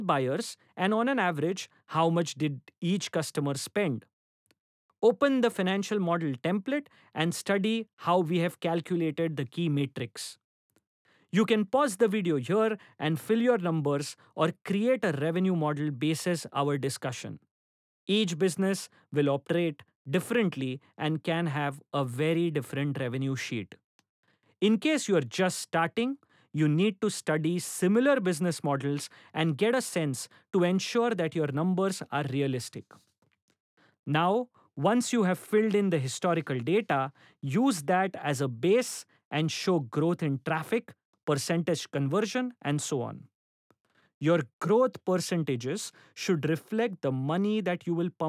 buyers, and on an average, how much did each customer spend? Open the financial model template and study how we have calculated the key metrics. You can pause the video here and fill your numbers or create a revenue model basis our discussion. Each business will operate differently and can have a very different revenue sheet. In case you are just starting, you need to study similar business models and get a sense to ensure that your numbers are realistic. Now, once you have filled in the historical data, use that as a base and show growth in traffic, percentage conversion, and so on. Your growth percentages should reflect the money that you will pump